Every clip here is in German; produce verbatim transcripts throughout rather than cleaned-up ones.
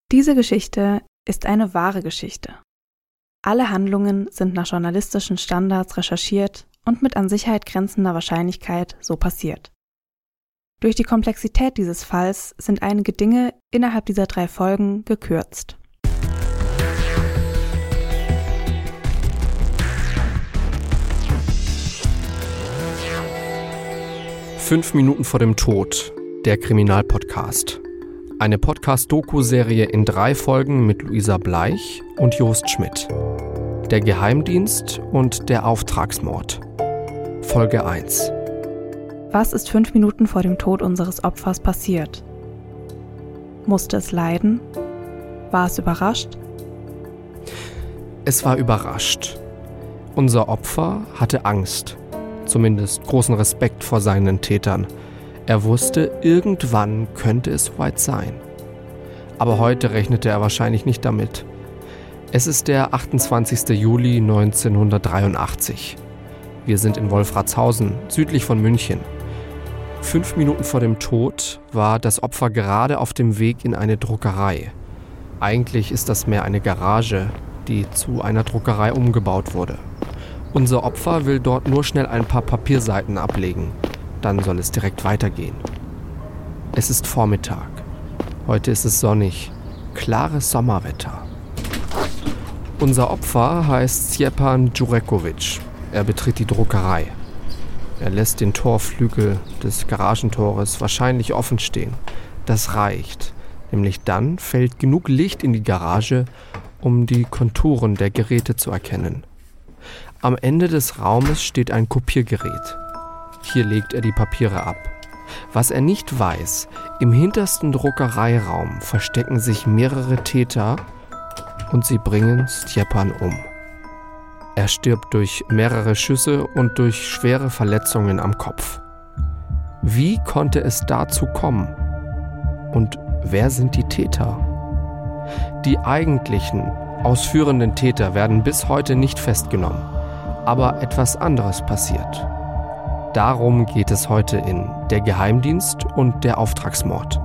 Diese Geschichte ist eine wahre Geschichte. Alle Handlungen sind nach journalistischen Standards recherchiert und mit an Sicherheit grenzender Wahrscheinlichkeit so passiert. Durch die Komplexität dieses Falls sind einige Dinge innerhalb dieser drei Folgen gekürzt. Fünf Minuten vor dem Tod, der Kriminalpodcast. Eine Podcast-Doku-Serie in drei Folgen mit Luisa Bleich und Jost Schmidt. Der Geheimdienst und der Auftragsmord. Folge eins. Was ist fünf Minuten vor dem Tod unseres Opfers passiert? Musste es leiden? War es überrascht? Es war überrascht. Unser Opfer hatte Angst. Zumindest großen Respekt vor seinen Tätern. Er wusste, irgendwann könnte es soweit sein. Aber heute rechnete er wahrscheinlich nicht damit. Es ist der achtundzwanzigster Juli neunzehnhundertdreiundachtzig. Wir sind in Wolfratshausen, südlich von München. Fünf Minuten vor dem Tod war das Opfer gerade auf dem Weg in eine Druckerei. Eigentlich ist das mehr eine Garage, die zu einer Druckerei umgebaut wurde. Unser Opfer will dort nur schnell ein paar Papierseiten ablegen. Dann soll es direkt weitergehen. Es ist Vormittag. Heute ist es sonnig. Klares Sommerwetter. Unser Opfer heißt Stjepan Jurekovic. Er betritt die Druckerei. Er lässt den Torflügel des Garagentores wahrscheinlich offen stehen. Das reicht. Nämlich dann fällt genug Licht in die Garage, um die Konturen der Geräte zu erkennen. Am Ende des Raumes steht ein Kopiergerät. Hier legt er die Papiere ab. Was er nicht weiß, im hintersten Druckereiraum verstecken sich mehrere Täter und sie bringen Stjepan um. Er stirbt durch mehrere Schüsse und durch schwere Verletzungen am Kopf. Wie konnte es dazu kommen? Und wer sind die Täter? Die eigentlichen, ausführenden Täter werden bis heute nicht festgenommen. Aber etwas anderes passiert. Darum geht es heute in Der Geheimdienst und der Auftragsmord.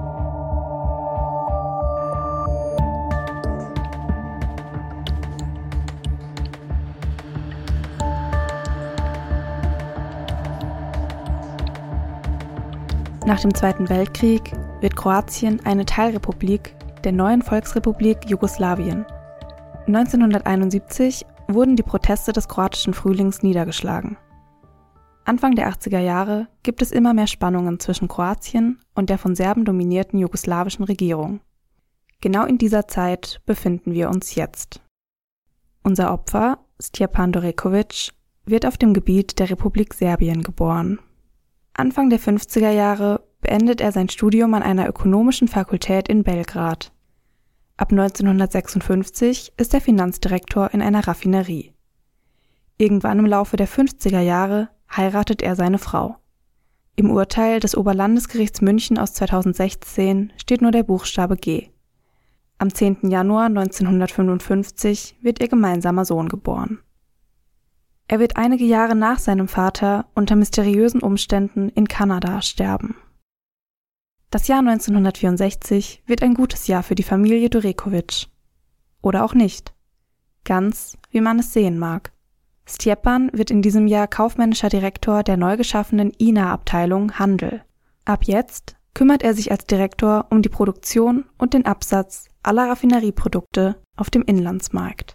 Nach dem Zweiten Weltkrieg wird Kroatien eine Teilrepublik der neuen Volksrepublik Jugoslawien. neunzehnhunderteinundsiebzig wurden die Proteste des kroatischen Frühlings niedergeschlagen. Anfang der achtziger Jahre gibt es immer mehr Spannungen zwischen Kroatien und der von Serben dominierten jugoslawischen Regierung. Genau in dieser Zeit befinden wir uns jetzt. Unser Opfer, Stjepan Jurekovic, wird auf dem Gebiet der Republik Serbien geboren. Anfang der fünfziger Jahre beendet er sein Studium an einer ökonomischen Fakultät in Belgrad. Ab neunzehnhundertsechsundfünfzig ist er Finanzdirektor in einer Raffinerie. Irgendwann im Laufe der fünfziger Jahre heiratet er seine Frau. Im Urteil des Oberlandesgerichts München aus zweitausendsechzehn steht nur der Buchstabe G. Am zehnten Januar neunzehnhundertfünfundfünfzig wird ihr gemeinsamer Sohn geboren. Er wird einige Jahre nach seinem Vater unter mysteriösen Umständen in Kanada sterben. Das Jahr neunzehnhundertvierundsechzig wird ein gutes Jahr für die Familie Jurekovic. Oder auch nicht. Ganz, wie man es sehen mag. Stjepan wird in diesem Jahr kaufmännischer Direktor der neu geschaffenen I N A-Abteilung Handel. Ab jetzt kümmert er sich als Direktor um die Produktion und den Absatz aller Raffinerieprodukte auf dem Inlandsmarkt.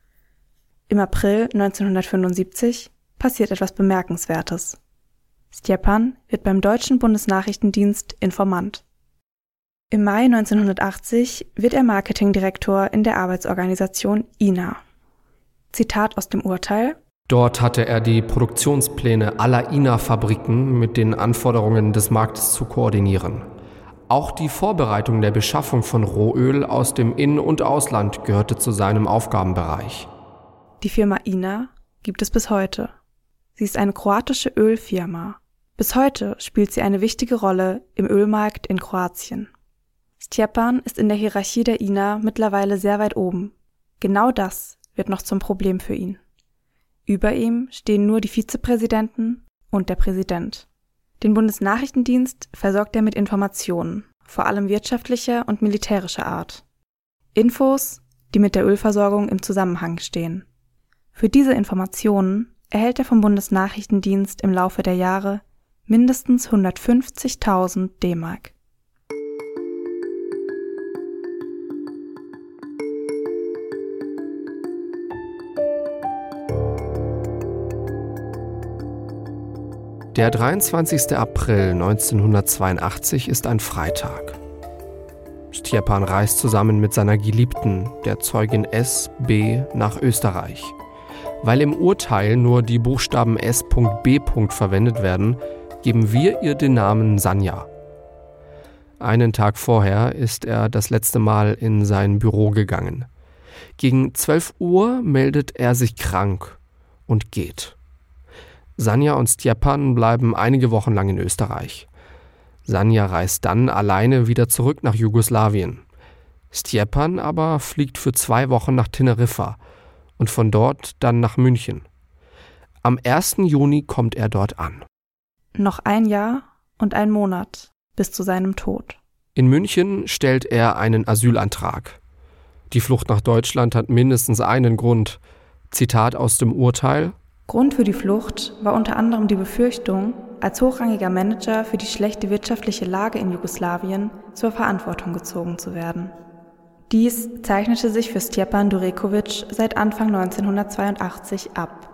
Im April neunzehnhundertfünfundsiebzig passiert etwas Bemerkenswertes. Stjepan wird beim deutschen Bundesnachrichtendienst Informant. Im Mai neunzehnhundertachtzig wird er Marketingdirektor in der Arbeitsorganisation I N A. Zitat aus dem Urteil: Dort hatte er die Produktionspläne aller I N A-Fabriken mit den Anforderungen des Marktes zu koordinieren. Auch die Vorbereitung der Beschaffung von Rohöl aus dem In- und Ausland gehörte zu seinem Aufgabenbereich. Die Firma I N A gibt es bis heute. Sie ist eine kroatische Ölfirma. Bis heute spielt sie eine wichtige Rolle im Ölmarkt in Kroatien. Stjepan ist in der Hierarchie der I N A mittlerweile sehr weit oben. Genau das wird noch zum Problem für ihn. Über ihm stehen nur die Vizepräsidenten und der Präsident. Den Bundesnachrichtendienst versorgt er mit Informationen, vor allem wirtschaftlicher und militärischer Art. Infos, die mit der Ölversorgung im Zusammenhang stehen. Für diese Informationen erhält er vom Bundesnachrichtendienst im Laufe der Jahre mindestens hundertfünfzigtausend D-Mark. Der dreiundzwanzigster April neunzehnhundertzweiundachtzig ist ein Freitag. Stjepan reist zusammen mit seiner Geliebten, der Zeugin S B, nach Österreich. Weil im Urteil nur die Buchstaben S B verwendet werden, geben wir ihr den Namen Sanja. Einen Tag vorher ist er das letzte Mal in sein Büro gegangen. Gegen zwölf Uhr meldet er sich krank und geht. Sanja und Stjepan bleiben einige Wochen lang in Österreich. Sanja reist dann alleine wieder zurück nach Jugoslawien. Stjepan aber fliegt für zwei Wochen nach Teneriffa und von dort dann nach München. Am ersten Juni kommt er dort an. Noch ein Jahr und ein Monat bis zu seinem Tod. In München stellt er einen Asylantrag. Die Flucht nach Deutschland hat mindestens einen Grund. Zitat aus dem Urteil: Grund für die Flucht war unter anderem die Befürchtung, als hochrangiger Manager für die schlechte wirtschaftliche Lage in Jugoslawien zur Verantwortung gezogen zu werden. Dies zeichnete sich für Stjepan Đureković seit Anfang neunzehnhundertzweiundachtzig ab.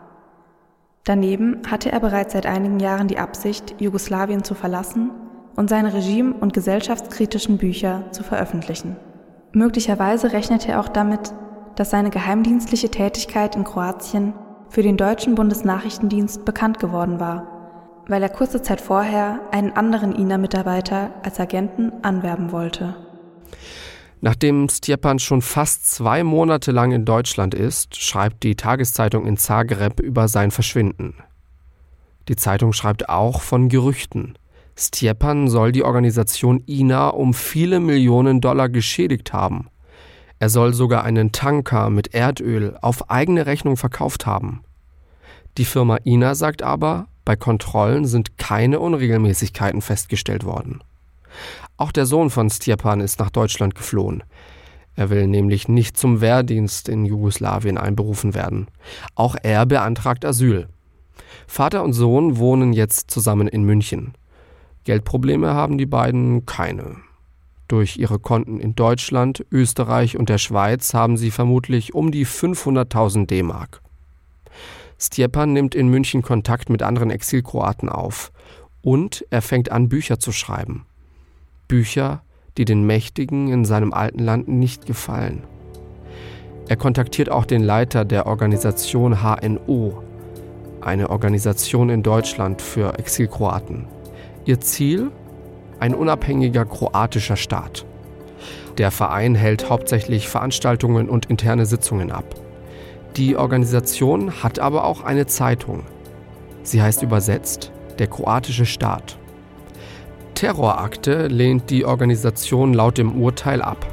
Daneben hatte er bereits seit einigen Jahren die Absicht, Jugoslawien zu verlassen und seine regime- und gesellschaftskritischen Bücher zu veröffentlichen. Möglicherweise rechnete er auch damit, dass seine geheimdienstliche Tätigkeit in Kroatien für den deutschen Bundesnachrichtendienst bekannt geworden war, weil er kurze Zeit vorher einen anderen I N A-Mitarbeiter als Agenten anwerben wollte. Nachdem Stjepan schon fast zwei Monate lang in Deutschland ist, schreibt die Tageszeitung in Zagreb über sein Verschwinden. Die Zeitung schreibt auch von Gerüchten. Stjepan soll die Organisation I N A um viele Millionen Dollar geschädigt haben. Er soll sogar einen Tanker mit Erdöl auf eigene Rechnung verkauft haben. Die Firma I N A sagt aber, bei Kontrollen sind keine Unregelmäßigkeiten festgestellt worden. Auch der Sohn von Stjepan ist nach Deutschland geflohen. Er will nämlich nicht zum Wehrdienst in Jugoslawien einberufen werden. Auch er beantragt Asyl. Vater und Sohn wohnen jetzt zusammen in München. Geldprobleme haben die beiden keine. Durch ihre Konten in Deutschland, Österreich und der Schweiz haben sie vermutlich um die fünfhunderttausend D-Mark. Stjepan nimmt in München Kontakt mit anderen Exilkroaten auf und er fängt an, Bücher zu schreiben. Bücher, die den Mächtigen in seinem alten Land nicht gefallen. Er kontaktiert auch den Leiter der Organisation H N O, eine Organisation in Deutschland für Exilkroaten. Ihr Ziel? Ein unabhängiger kroatischer Staat. Der Verein hält hauptsächlich Veranstaltungen und interne Sitzungen ab. Die Organisation hat aber auch eine Zeitung. Sie heißt übersetzt Der kroatische Staat. Terrorakte lehnt die Organisation laut dem Urteil ab.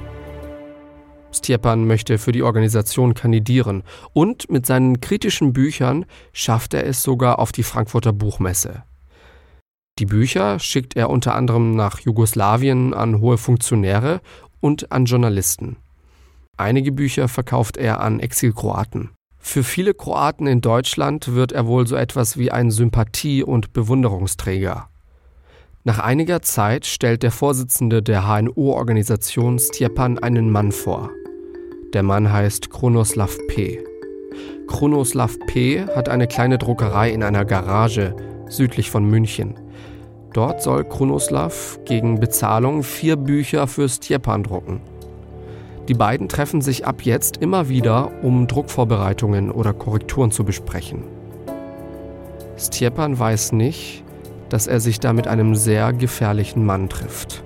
Stjepan möchte für die Organisation kandidieren und mit seinen kritischen Büchern schafft er es sogar auf die Frankfurter Buchmesse. Die Bücher schickt er unter anderem nach Jugoslawien an hohe Funktionäre und an Journalisten. Einige Bücher verkauft er an Exilkroaten. Für viele Kroaten in Deutschland wird er wohl so etwas wie ein Sympathie- und Bewunderungsträger. Nach einiger Zeit stellt der Vorsitzende der H N O-Organisation Stjepan einen Mann vor. Der Mann heißt Krunoslav P. Krunoslav P. hat eine kleine Druckerei in einer Garage südlich von München. Dort soll Krunoslav gegen Bezahlung vier Bücher für Stjepan drucken. Die beiden treffen sich ab jetzt immer wieder, um Druckvorbereitungen oder Korrekturen zu besprechen. Stjepan weiß nicht, dass er sich da mit einem sehr gefährlichen Mann trifft.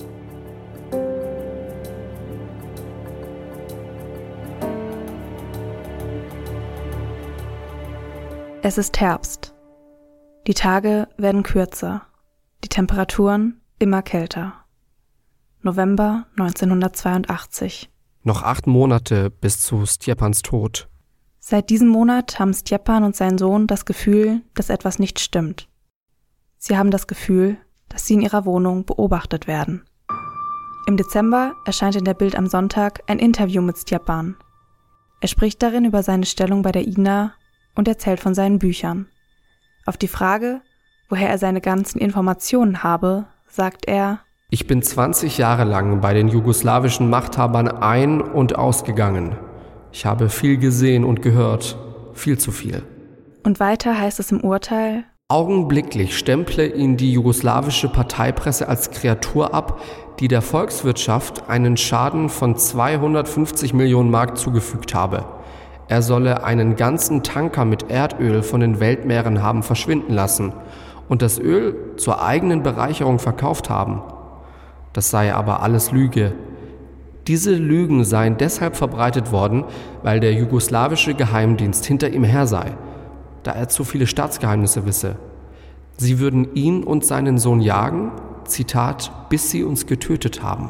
Es ist Herbst. Die Tage werden kürzer, die Temperaturen immer kälter. November neunzehnhundertzweiundachtzig. Noch acht Monate bis zu Stjepans Tod. Seit diesem Monat haben Stjepan und sein Sohn das Gefühl, dass etwas nicht stimmt. Sie haben das Gefühl, dass sie in ihrer Wohnung beobachtet werden. Im Dezember erscheint in der Bild am Sonntag ein Interview mit Stjepan. Er spricht darin über seine Stellung bei der I N A und erzählt von seinen Büchern. Auf die Frage, woher er seine ganzen Informationen habe, sagt er: Ich bin zwanzig Jahre lang bei den jugoslawischen Machthabern ein- und ausgegangen. Ich habe viel gesehen und gehört, viel zu viel. Und weiter heißt es im Urteil: Augenblicklich stemple ihn die jugoslawische Parteipresse als Kreatur ab, die der Volkswirtschaft einen Schaden von zweihundertfünfzig Millionen Mark zugefügt habe. Er solle einen ganzen Tanker mit Erdöl von den Weltmeeren haben verschwinden lassen und das Öl zur eigenen Bereicherung verkauft haben. Das sei aber alles Lüge. Diese Lügen seien deshalb verbreitet worden, weil der jugoslawische Geheimdienst hinter ihm her sei, da er zu viele Staatsgeheimnisse wisse. Sie würden ihn und seinen Sohn jagen, Zitat, bis sie uns getötet haben.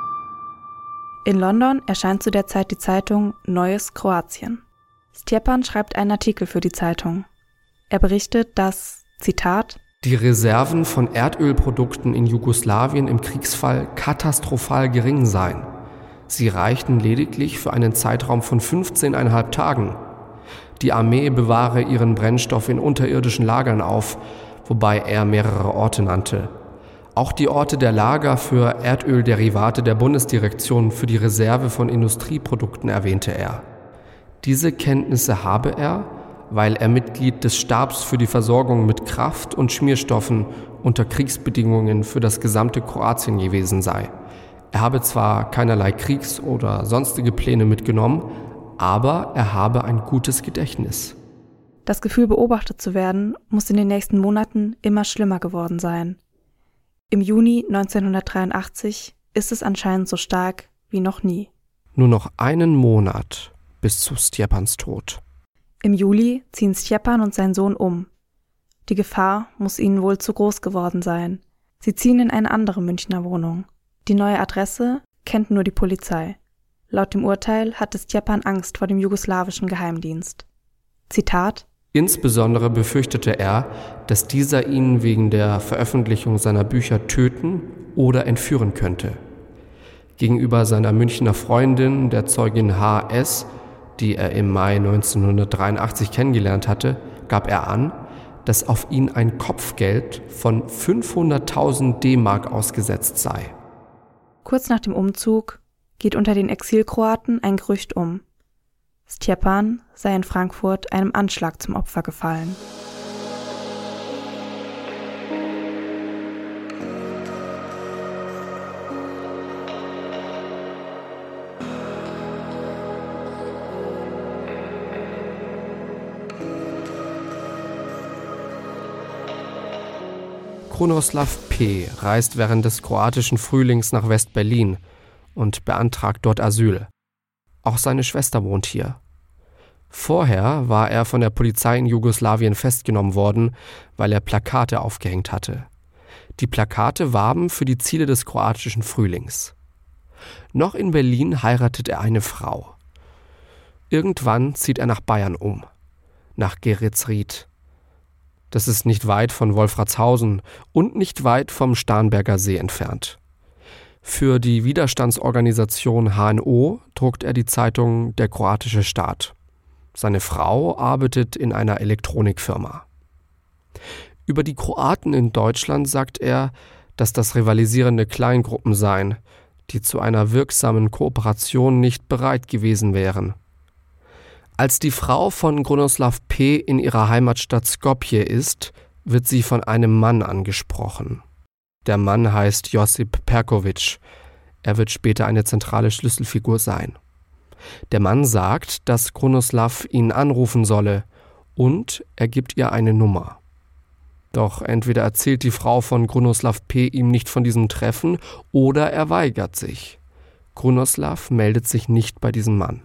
In London erscheint zu der Zeit die Zeitung Neues Kroatien. Stjepan schreibt einen Artikel für die Zeitung. Er berichtet, dass, Zitat, die Reserven von Erdölprodukten in Jugoslawien im Kriegsfall katastrophal gering seien. Sie reichten lediglich für einen Zeitraum von fünfzehneinhalb Tagen. Die Armee bewahre ihren Brennstoff in unterirdischen Lagern auf, wobei er mehrere Orte nannte. Auch die Orte der Lager für Erdölderivate der Bundesdirektion für die Reserve von Industrieprodukten erwähnte er. Diese Kenntnisse habe er, weil er Mitglied des Stabs für die Versorgung mit Kraft- und Schmierstoffen unter Kriegsbedingungen für das gesamte Kroatien gewesen sei. Er habe zwar keinerlei Kriegs- oder sonstige Pläne mitgenommen, aber er habe ein gutes Gedächtnis. Das Gefühl, beobachtet zu werden, muss in den nächsten Monaten immer schlimmer geworden sein. Im Juni neunzehnhundertdreiundachtzig ist es anscheinend so stark wie noch nie. Nur noch einen Monat bis zu Stjepans Tod. Im Juli ziehen Stjepan und sein Sohn um. Die Gefahr muss ihnen wohl zu groß geworden sein. Sie ziehen in eine andere Münchner Wohnung. Die neue Adresse kennt nur die Polizei. Laut dem Urteil hatte Stjepan Angst vor dem jugoslawischen Geheimdienst. Zitat: Insbesondere befürchtete er, dass dieser ihn wegen der Veröffentlichung seiner Bücher töten oder entführen könnte. Gegenüber seiner Münchner Freundin, der Zeugin H S, die er im Mai neunzehnhundertdreiundachtzig kennengelernt hatte, gab er an, dass auf ihn ein Kopfgeld von fünfhunderttausend D-Mark ausgesetzt sei. Kurz nach dem Umzug geht unter den Exilkroaten ein Gerücht um. Stjepan sei in Frankfurt einem Anschlag zum Opfer gefallen. Krunoslav P. reist während des kroatischen Frühlings nach West-Berlin und beantragt dort Asyl. Auch seine Schwester wohnt hier. Vorher war er von der Polizei in Jugoslawien festgenommen worden, weil er Plakate aufgehängt hatte. Die Plakate warben für die Ziele des kroatischen Frühlings. Noch in Berlin heiratet er eine Frau. Irgendwann zieht er nach Bayern um, nach Geretsried. Das ist nicht weit von Wolfratshausen und nicht weit vom Starnberger See entfernt. Für die Widerstandsorganisation H N O druckt er die Zeitung Der kroatische Staat. Seine Frau arbeitet in einer Elektronikfirma. Über die Kroaten in Deutschland sagt er, dass das rivalisierende Kleingruppen seien, die zu einer wirksamen Kooperation nicht bereit gewesen wären. Als die Frau von Krunoslav P. in ihrer Heimatstadt Skopje ist, wird sie von einem Mann angesprochen. Der Mann heißt Josip Perković. Er wird später eine zentrale Schlüsselfigur sein. Der Mann sagt, dass Krunoslav ihn anrufen solle und er gibt ihr eine Nummer. Doch entweder erzählt die Frau von Krunoslav P. ihm nicht von diesem Treffen oder er weigert sich. Krunoslav meldet sich nicht bei diesem Mann.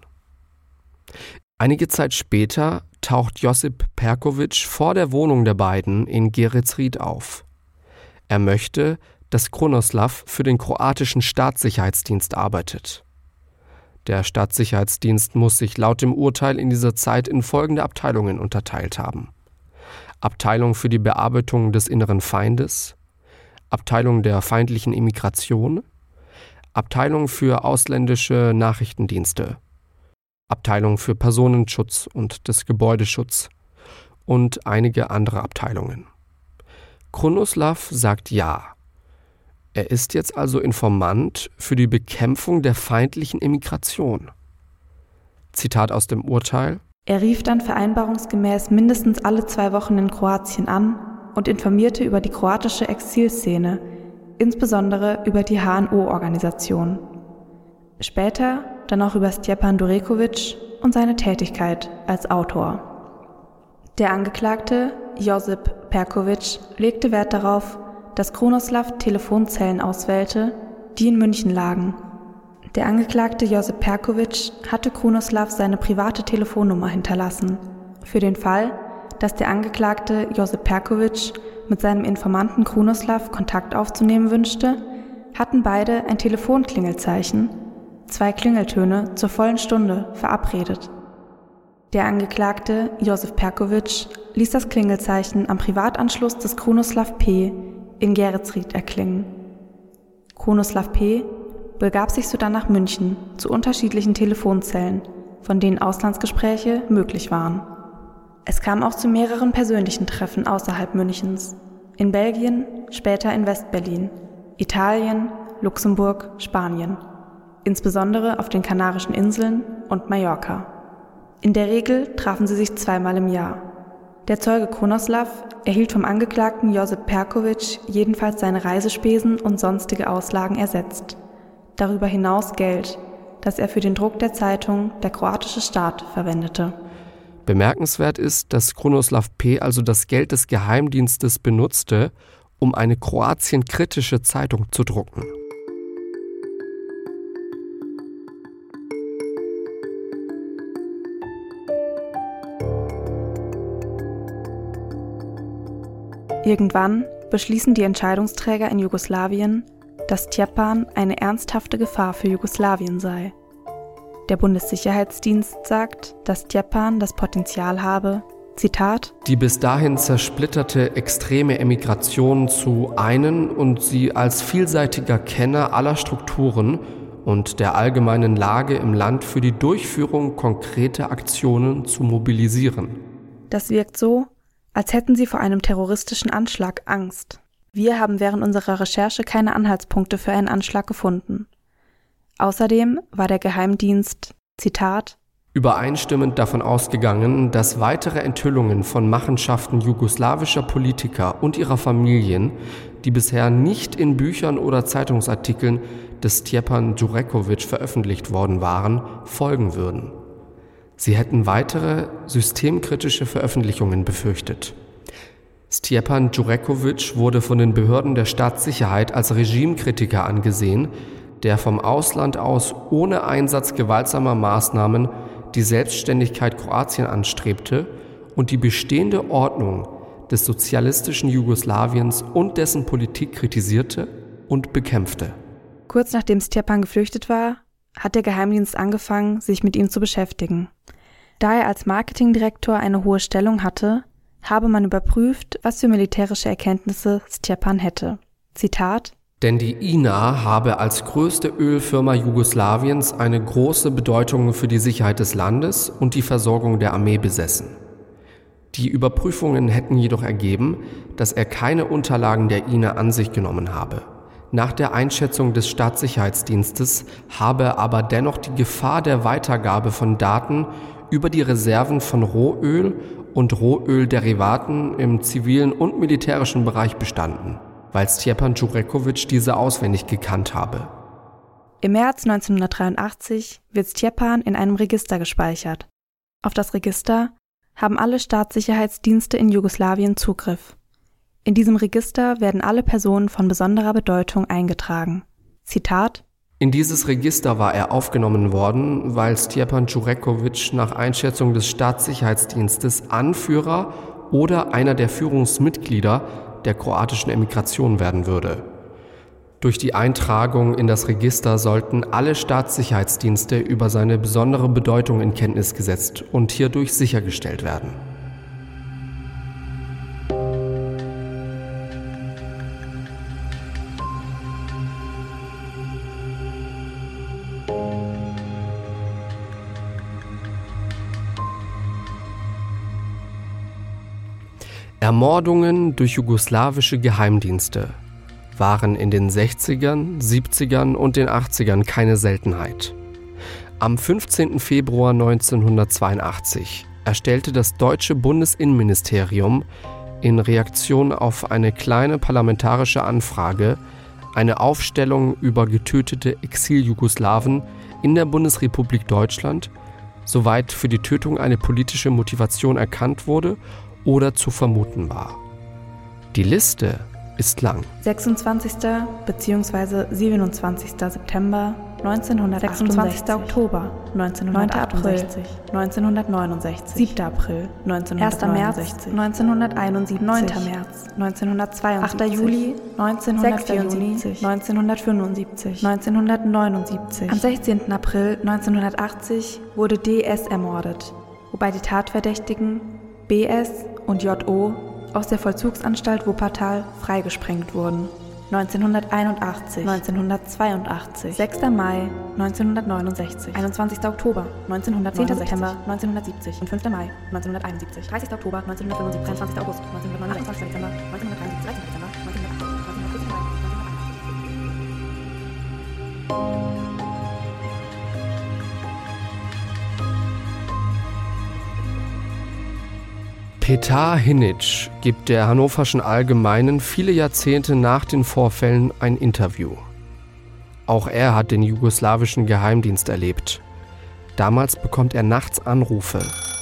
Einige Zeit später taucht Josip Perković vor der Wohnung der beiden in Geretsried auf. Er möchte, dass Krunoslav für den kroatischen Staatssicherheitsdienst arbeitet. Der Staatssicherheitsdienst muss sich laut dem Urteil in dieser Zeit in folgende Abteilungen unterteilt haben: Abteilung für die Bearbeitung des inneren Feindes, Abteilung der feindlichen Immigration, Abteilung für ausländische Nachrichtendienste, Abteilung für Personenschutz und des Gebäudeschutz und einige andere Abteilungen. Krunoslav sagt ja. Er ist jetzt also Informant für die Bekämpfung der feindlichen Immigration. Zitat aus dem Urteil: Er rief dann vereinbarungsgemäß mindestens alle zwei Wochen in Kroatien an und informierte über die kroatische Exilszene, insbesondere über die H N O-Organisation. Später dann auch über Stjepan Đureković und seine Tätigkeit als Autor. Der Angeklagte, Josip Perković, legte Wert darauf, dass Krunoslav Telefonzellen auswählte, die in München lagen. Der Angeklagte Josip Perković hatte Krunoslav seine private Telefonnummer hinterlassen, für den Fall, dass der Angeklagte Josip Perković mit seinem Informanten Krunoslav Kontakt aufzunehmen wünschte, hatten beide ein Telefonklingelzeichen, zwei Klingeltöne zur vollen Stunde, verabredet. Der Angeklagte Josip Perković ließ das Klingelzeichen am Privatanschluss des Krunoslav P. in Geretsried erklingen. Krunoslav P. begab sich sodann nach München zu unterschiedlichen Telefonzellen, von denen Auslandsgespräche möglich waren. Es kam auch zu mehreren persönlichen Treffen außerhalb Münchens, in Belgien, später in Westberlin, Italien, Luxemburg, Spanien, insbesondere auf den Kanarischen Inseln und Mallorca. In der Regel trafen sie sich zweimal im Jahr. Der Zeuge Krunoslav erhielt vom Angeklagten Josip Perković jedenfalls seine Reisespesen und sonstige Auslagen ersetzt. Darüber hinaus Geld, das er für den Druck der Zeitung Der kroatische Staat verwendete. Bemerkenswert ist, dass Krunoslav P. also das Geld des Geheimdienstes benutzte, um eine kroatienkritische Zeitung zu drucken. Irgendwann beschließen die Entscheidungsträger in Jugoslawien, dass Stjepan eine ernsthafte Gefahr für Jugoslawien sei. Der Bundessicherheitsdienst sagt, dass Stjepan das Potenzial habe, Zitat, die bis dahin zersplitterte extreme Emigration zu einen und sie als vielseitiger Kenner aller Strukturen und der allgemeinen Lage im Land für die Durchführung konkreter Aktionen zu mobilisieren. Das wirkt so, als hätten sie vor einem terroristischen Anschlag Angst. Wir haben während unserer Recherche keine Anhaltspunkte für einen Anschlag gefunden. Außerdem war der Geheimdienst, Zitat, übereinstimmend davon ausgegangen, dass weitere Enthüllungen von Machenschaften jugoslawischer Politiker und ihrer Familien, die bisher nicht in Büchern oder Zeitungsartikeln des Stjepan Đureković veröffentlicht worden waren, folgen würden. Sie hätten weitere systemkritische Veröffentlichungen befürchtet. Stjepan Đureković wurde von den Behörden der Staatssicherheit als Regimekritiker angesehen, der vom Ausland aus ohne Einsatz gewaltsamer Maßnahmen die Selbstständigkeit Kroatien anstrebte und die bestehende Ordnung des sozialistischen Jugoslawiens und dessen Politik kritisierte und bekämpfte. Kurz nachdem Stjepan geflüchtet war, hat der Geheimdienst angefangen, sich mit ihm zu beschäftigen. Da er als Marketingdirektor eine hohe Stellung hatte, habe man überprüft, was für militärische Erkenntnisse Stjepan hätte. Zitat: Denn die I N A habe als größte Ölfirma Jugoslawiens eine große Bedeutung für die Sicherheit des Landes und die Versorgung der Armee besessen. Die Überprüfungen hätten jedoch ergeben, dass er keine Unterlagen der I N A an sich genommen habe. Nach der Einschätzung des Staatssicherheitsdienstes habe aber dennoch die Gefahr der Weitergabe von Daten über die Reserven von Rohöl und Rohölderivaten im zivilen und militärischen Bereich bestanden, weil Stjepan Đureković diese auswendig gekannt habe. Im März neunzehnhundertdreiundachtzig wird Stjepan in einem Register gespeichert. Auf das Register haben alle Staatssicherheitsdienste in Jugoslawien Zugriff. In diesem Register werden alle Personen von besonderer Bedeutung eingetragen. Zitat: In dieses Register war er aufgenommen worden, weil Stjepan Đureković nach Einschätzung des Staatssicherheitsdienstes Anführer oder einer der Führungsmitglieder der kroatischen Emigration werden würde. Durch die Eintragung in das Register sollten alle Staatssicherheitsdienste über seine besondere Bedeutung in Kenntnis gesetzt und hierdurch sichergestellt werden. Ermordungen durch jugoslawische Geheimdienste waren in den sechzigern, siebzigern und den achtzigern keine Seltenheit. Am fünfzehnten Februar neunzehnhundertzweiundachtzig erstellte das deutsche Bundesinnenministerium in Reaktion auf eine kleine parlamentarische Anfrage eine Aufstellung über getötete Exil-Jugoslawen in der Bundesrepublik Deutschland, soweit für die Tötung eine politische Motivation erkannt wurde oder zu vermuten war. Die Liste ist lang. sechsundzwanzigster bzw. siebenundzwanzigster September neunzehnhundertachtundsechzig, sechsundzwanzigster Oktober neunzehnhundertachtundsechzig, neunzehnhundertneunundsechzig, siebter April neunzehnhundertneunundsechzig, neunzehnhunderteinundsiebzig, neunter März neunzehnhundertzweiundsiebzig, achter Juli neunzehnhundertvierundsiebzig, neunzehnhundertfünfundsiebzig, neunzehnhundertneunundsiebzig. Am sechzehnten April neunzehnhundertachtzig wurde D S ermordet, wobei die Tatverdächtigen B S und J O aus der Vollzugsanstalt Wuppertal freigesprengt wurden. neunzehnhunderteinundachtzig, neunzehnhundertzweiundachtzig, sechster Mai neunzehnhundertneunundsechzig, einundzwanzigster Oktober neunzehnhundertneunundsechzig, zehnter September neunzehnhundertsiebzig und fünfter Mai neunzehnhunderteinundsiebzig, dreißigster Oktober neunzehnhundertfünfundsiebzig, dreiundzwanzigster August neunzehnhundertneunundachtzig, achtundzwanzigster Dezember neunzehnhundertdreiundsiebzig, dreizehnter Dezember neunzehnhundertachtzig, neunzehnhundertachtzig. Petar Hinic gibt der Hannoverschen Allgemeinen viele Jahrzehnte nach den Vorfällen ein Interview. Auch er hat den jugoslawischen Geheimdienst erlebt. Damals bekommt er nachts Anrufe.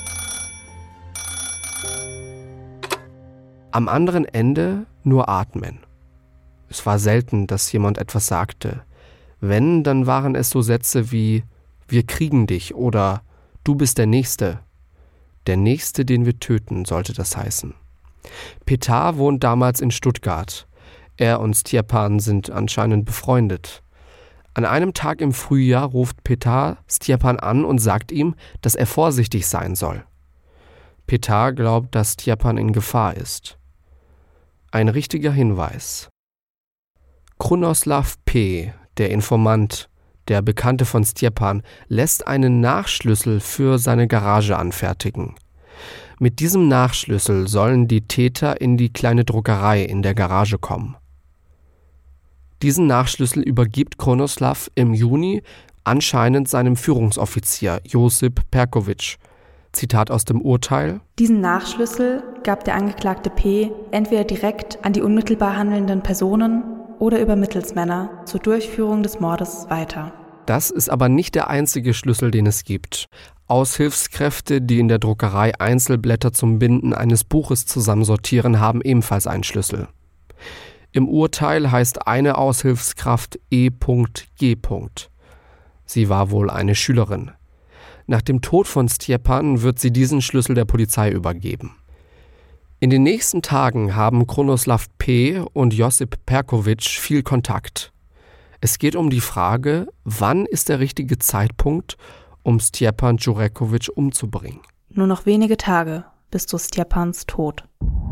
Am anderen Ende nur Atmen. Es war selten, dass jemand etwas sagte. Wenn, dann waren es so Sätze wie „Wir kriegen dich" oder „Du bist der Nächste". Der Nächste, den wir töten, sollte das heißen. Petar wohnt damals in Stuttgart. Er und Stjepan sind anscheinend befreundet. An einem Tag im Frühjahr ruft Petar Stjepan an und sagt ihm, dass er vorsichtig sein soll. Petar glaubt, dass Stjepan in Gefahr ist. Ein richtiger Hinweis. Krunoslav P., der Informant, der Bekannte von Stjepan, lässt einen Nachschlüssel für seine Garage anfertigen. Mit diesem Nachschlüssel sollen die Täter in die kleine Druckerei in der Garage kommen. Diesen Nachschlüssel übergibt Krunoslav im Juni anscheinend seinem Führungsoffizier Josip Perković. Zitat aus dem Urteil: Diesen Nachschlüssel gab der Angeklagte P. entweder direkt an die unmittelbar handelnden Personen oder über Mittelsmänner zur Durchführung des Mordes weiter. Das ist aber nicht der einzige Schlüssel, den es gibt. Aushilfskräfte, die in der Druckerei Einzelblätter zum Binden eines Buches zusammensortieren, haben ebenfalls einen Schlüssel. Im Urteil heißt eine Aushilfskraft E G Sie war wohl eine Schülerin. Nach dem Tod von Stjepan wird sie diesen Schlüssel der Polizei übergeben. In den nächsten Tagen haben Krunoslav P. und Josip Perković viel Kontakt. Es geht um die Frage, wann ist der richtige Zeitpunkt, um Stjepan Đureković umzubringen. Nur noch wenige Tage bis zu Stjepans Tod.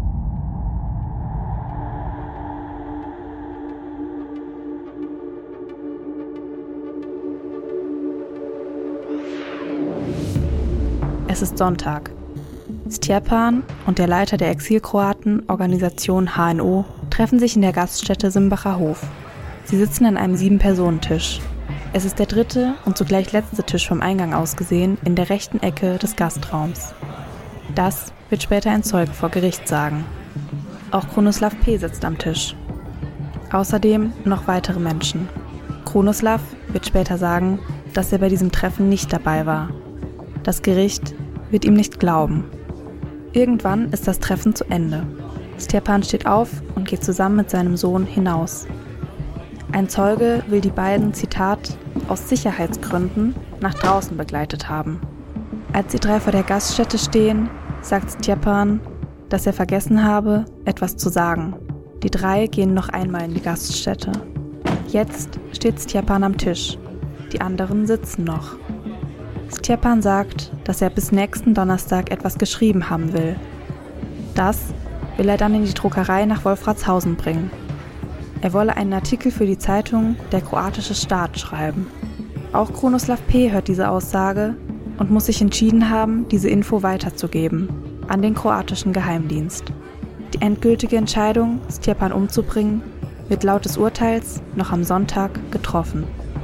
Es ist Sonntag. Stjepan und der Leiter der Exilkroaten-Organisation H N O treffen sich in der Gaststätte Simbacher Hof. Sie sitzen an einem Sieben-Personen-Tisch. Es ist der dritte und zugleich letzte Tisch vom Eingang aus gesehen in der rechten Ecke des Gastraums. Das wird später ein Zeuge vor Gericht sagen. Auch Krunoslav P. sitzt am Tisch. Außerdem noch weitere Menschen. Krunoslav wird später sagen, dass er bei diesem Treffen nicht dabei war. Das Gericht wird ihm nicht glauben. Irgendwann ist das Treffen zu Ende. Stjepan steht auf und geht zusammen mit seinem Sohn hinaus. Ein Zeuge will die beiden, Zitat, aus Sicherheitsgründen nach draußen begleitet haben. Als die drei vor der Gaststätte stehen, sagt Stjepan, dass er vergessen habe, etwas zu sagen. Die drei gehen noch einmal in die Gaststätte. Jetzt steht Stjepan am Tisch. Die anderen sitzen noch. Stjepan sagt, dass er bis nächsten Donnerstag etwas geschrieben haben will. Das will er dann in die Druckerei nach Wolfratshausen bringen. Er wolle einen Artikel für die Zeitung Der kroatische Staat schreiben. Auch Krunoslav P. hört diese Aussage und muss sich entschieden haben, diese Info weiterzugeben an den kroatischen Geheimdienst. Die endgültige Entscheidung, Stjepan umzubringen, wird laut des Urteils noch am Sonntag getroffen.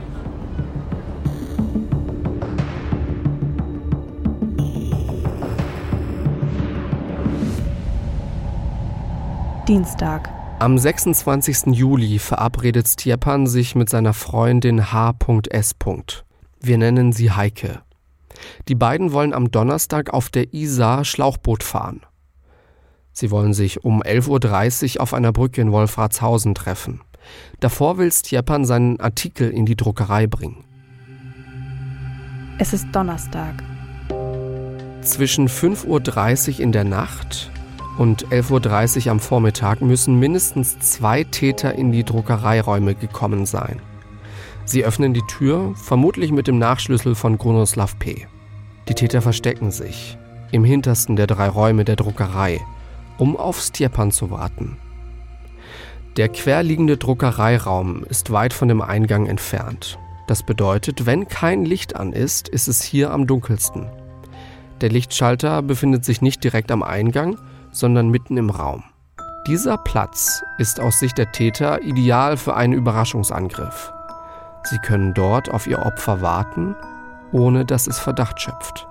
Dienstag. Am sechsundzwanzigsten Juli verabredet Stjepan sich mit seiner Freundin H S. Wir nennen sie Heike. Die beiden wollen am Donnerstag auf der Isar Schlauchboot fahren. Sie wollen sich um elf Uhr dreißig auf einer Brücke in Wolfratshausen treffen. Davor will Stjepan seinen Artikel in die Druckerei bringen. Es ist Donnerstag. Zwischen fünf Uhr dreißig in der Nacht und elf Uhr dreißig am Vormittag müssen mindestens zwei Täter in die Druckereiräume gekommen sein. Sie öffnen die Tür, vermutlich mit dem Nachschlüssel von Krunoslav P. Die Täter verstecken sich im hintersten der drei Räume der Druckerei, um auf Stjepan zu warten. Der querliegende Druckereiraum ist weit von dem Eingang entfernt. Das bedeutet, wenn kein Licht an ist, ist es hier am dunkelsten. Der Lichtschalter befindet sich nicht direkt am Eingang, sondern mitten im Raum. Dieser Platz ist aus Sicht der Täter ideal für einen Überraschungsangriff. Sie können dort auf ihr Opfer warten, ohne dass es Verdacht schöpft.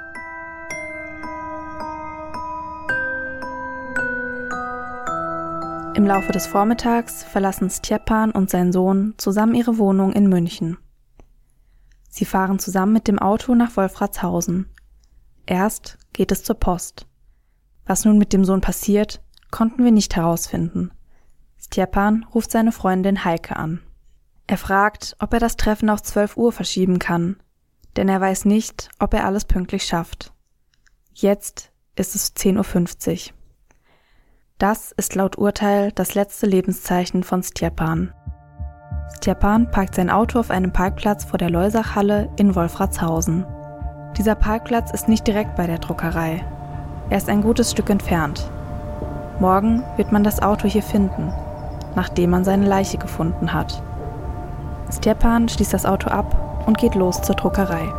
Im Laufe des Vormittags verlassen Stjepan und sein Sohn zusammen ihre Wohnung in München. Sie fahren zusammen mit dem Auto nach Wolfratshausen. Erst geht es zur Post. Was nun mit dem Sohn passiert, konnten wir nicht herausfinden. Stjepan ruft seine Freundin Heike an. Er fragt, ob er das Treffen auf zwölf Uhr verschieben kann, denn er weiß nicht, ob er alles pünktlich schafft. Jetzt ist es zehn Uhr fünfzig. Das ist laut Urteil das letzte Lebenszeichen von Stjepan. Stjepan parkt sein Auto auf einem Parkplatz vor der Loisach-Halle in Wolfratshausen. Dieser Parkplatz ist nicht direkt bei der Druckerei. Er ist ein gutes Stück entfernt. Morgen wird man das Auto hier finden, nachdem man seine Leiche gefunden hat. Stjepan schließt das Auto ab und geht los zur Druckerei.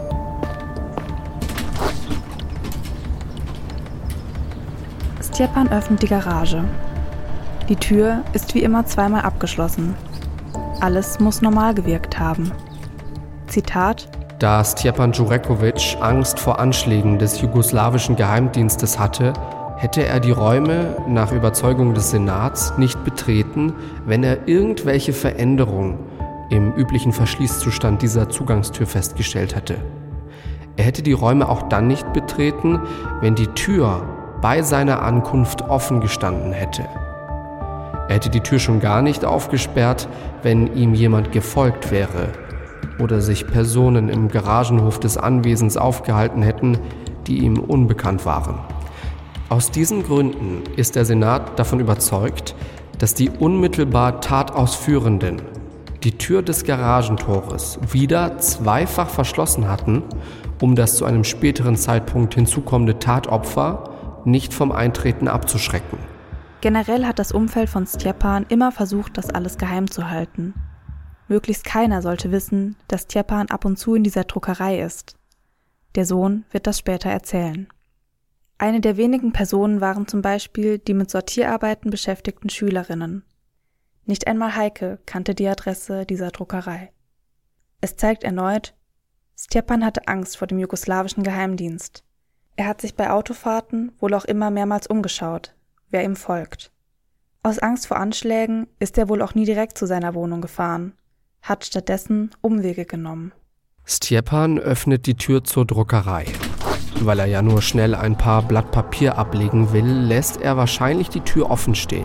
Stjepan öffnet die Garage. Die Tür ist wie immer zweimal abgeschlossen. Alles muss normal gewirkt haben. Zitat: Da Stjepan Jurekovic Angst vor Anschlägen des jugoslawischen Geheimdienstes hatte, hätte er die Räume nach Überzeugung des Senats nicht betreten, wenn er irgendwelche Veränderungen im üblichen Verschließzustand dieser Zugangstür festgestellt hätte. Er hätte die Räume auch dann nicht betreten, wenn die Tür bei seiner Ankunft offen gestanden hätte. Er hätte die Tür schon gar nicht aufgesperrt, wenn ihm jemand gefolgt wäre oder sich Personen im Garagenhof des Anwesens aufgehalten hätten, die ihm unbekannt waren. Aus diesen Gründen ist der Senat davon überzeugt, dass die unmittelbar Tatausführenden die Tür des Garagentores wieder zweifach verschlossen hatten, um das zu einem späteren Zeitpunkt hinzukommende Tatopfer nicht vom Eintreten abzuschrecken. Generell hat das Umfeld von Stjepan immer versucht, das alles geheim zu halten. Möglichst keiner sollte wissen, dass Stjepan ab und zu in dieser Druckerei ist. Der Sohn wird das später erzählen. Eine der wenigen Personen waren zum Beispiel die mit Sortierarbeiten beschäftigten Schülerinnen. Nicht einmal Heike kannte die Adresse dieser Druckerei. Es zeigt erneut, Stjepan hatte Angst vor dem jugoslawischen Geheimdienst. Er hat sich bei Autofahrten wohl auch immer mehrmals umgeschaut, wer ihm folgt. Aus Angst vor Anschlägen ist er wohl auch nie direkt zu seiner Wohnung gefahren, hat stattdessen Umwege genommen. Stjepan öffnet die Tür zur Druckerei. Weil er ja nur schnell ein paar Blatt Papier ablegen will, lässt er wahrscheinlich die Tür offen stehen.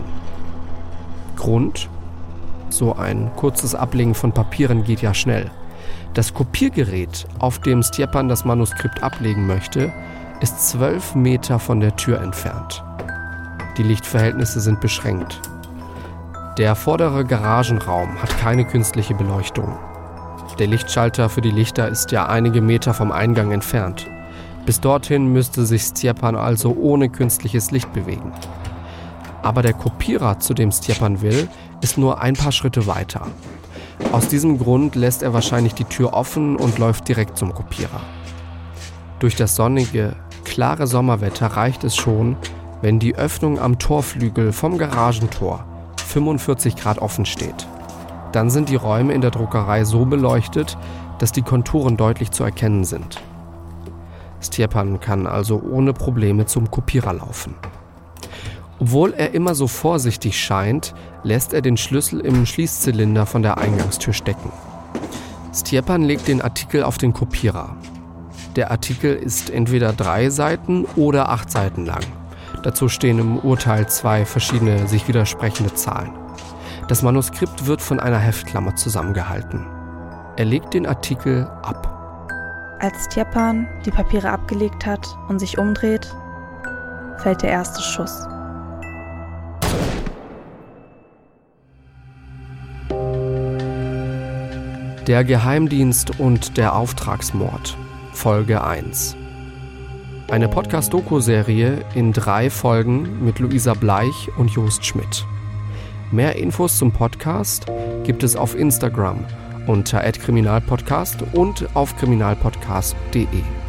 Grund? So ein kurzes Ablegen von Papieren geht ja schnell. Das Kopiergerät, auf dem Stjepan das Manuskript ablegen möchte, ist zwölf Meter von der Tür entfernt. Die Lichtverhältnisse sind beschränkt. Der vordere Garagenraum hat keine künstliche Beleuchtung. Der Lichtschalter für die Lichter ist ja einige Meter vom Eingang entfernt. Bis dorthin müsste sich Stjepan also ohne künstliches Licht bewegen. Aber der Kopierer, zu dem Stjepan will, ist nur ein paar Schritte weiter. Aus diesem Grund lässt er wahrscheinlich die Tür offen und läuft direkt zum Kopierer. Durch das sonnige, klare Sommerwetter reicht es schon, wenn die Öffnung am Torflügel vom Garagentor fünfundvierzig Grad offen steht. Dann sind die Räume in der Druckerei so beleuchtet, dass die Konturen deutlich zu erkennen sind. Stjepan kann also ohne Probleme zum Kopierer laufen. Obwohl er immer so vorsichtig scheint, lässt er den Schlüssel im Schließzylinder von der Eingangstür stecken. Stjepan legt den Artikel auf den Kopierer. Der Artikel ist entweder drei Seiten oder acht Seiten lang. Dazu stehen im Urteil zwei verschiedene, sich widersprechende Zahlen. Das Manuskript wird von einer Heftklammer zusammengehalten. Er legt den Artikel ab. Als Stjepan die Papiere abgelegt hat und sich umdreht, fällt der erste Schuss. Der Geheimdienst und der Auftragsmord, Folge eins. Eine Podcast-Doku-Serie in drei Folgen mit Luisa Bleich und Jost Schmidt. Mehr Infos zum Podcast gibt es auf Instagram unter at kriminalpodcast und auf kriminalpodcast punkt de.